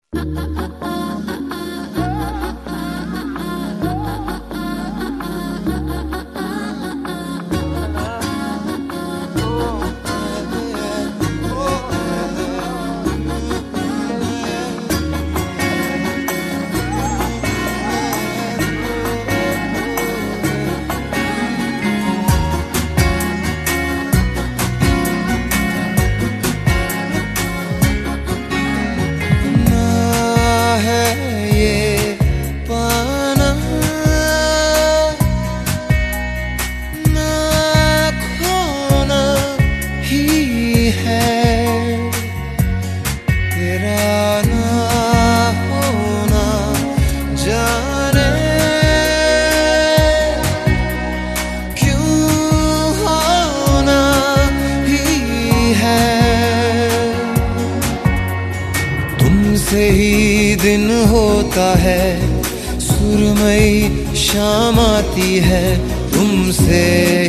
तुमसे ही दिन होता है, सुरमई शाम आती है, तुमसे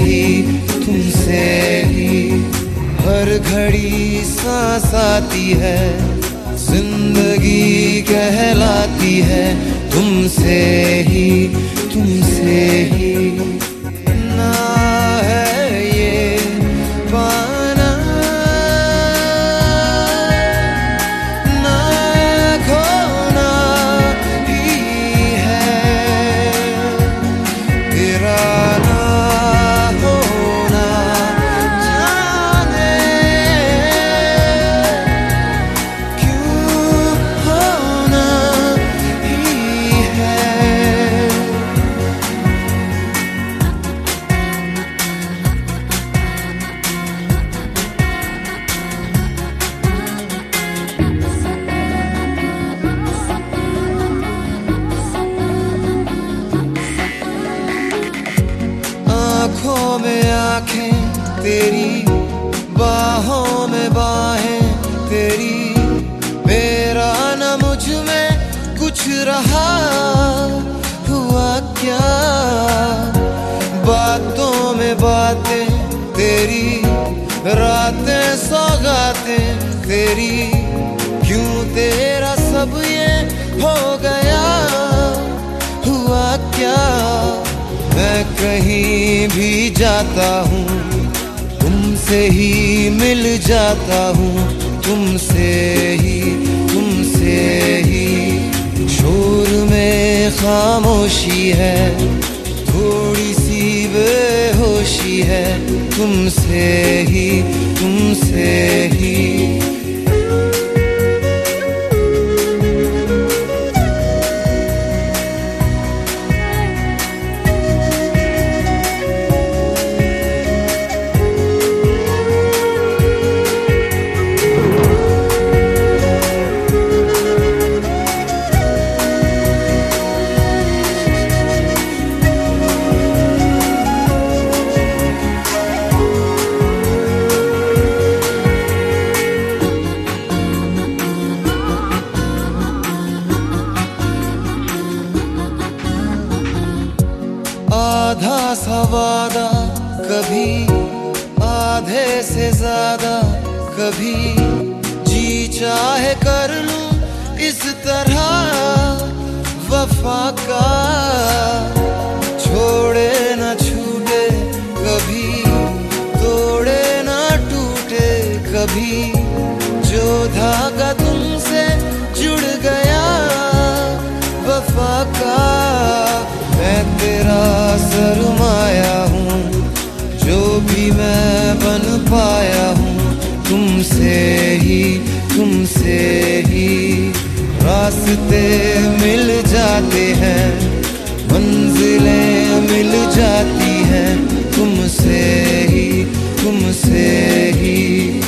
ही हर घड़ी सांस आती है, जिंदगी कहलाती है, तुमसे ही ना है ये पाना ना खोना ही है, तेरा ना होना जाने क्यों होना ही है। आँखों में आँखें तेरी, बाहों में बाहें तेरी, मेरा न मुझ में कुछ रहा हुआ क्या, बातों में बातें तेरी, रातें सौगातें तेरी, क्यों तेरा सब ये हो गया हुआ क्या। मैं कहीं भी जाता हूँ, तुमसे ही मिल जाता हूँ, तुमसे ही शोर में खामोशी है, थोड़ी सी बेहोशी है, तुमसे ही आधा सा वादा कभी, आधे से ज्यादा कभी, जी चाहे कर लूं इस तरह वफा का, छोड़े न छूटे कभी, तोड़े न टूटे कभी, जो धागा तुमसे जुड़ गया वफा का, मैं तेरा सरमाया हूँ, जो भी मैं बन पाया हूँ, तुमसे ही रास्ते मिल जाते हैं, मंजिलें मिल जाती हैं, तुमसे ही